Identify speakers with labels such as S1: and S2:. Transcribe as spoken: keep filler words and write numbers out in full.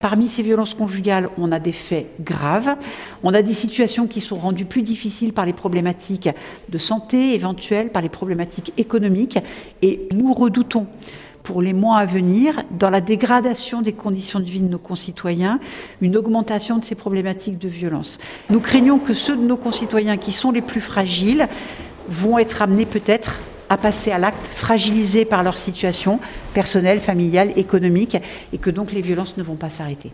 S1: Parmi ces violences conjugales, on a des faits graves, on a des situations qui sont rendues plus difficiles par les problématiques de santé éventuelles, par les problématiques économiques, et nous redoutons pour les mois à venir, dans la dégradation des conditions de vie de nos concitoyens, une augmentation de ces problématiques de violence. Nous craignons que ceux de nos concitoyens qui sont les plus fragiles vont être amenés peut-être à passer à l'acte, fragilisés par leur situation personnelle, familiale, économique, et que donc les violences ne vont pas s'arrêter.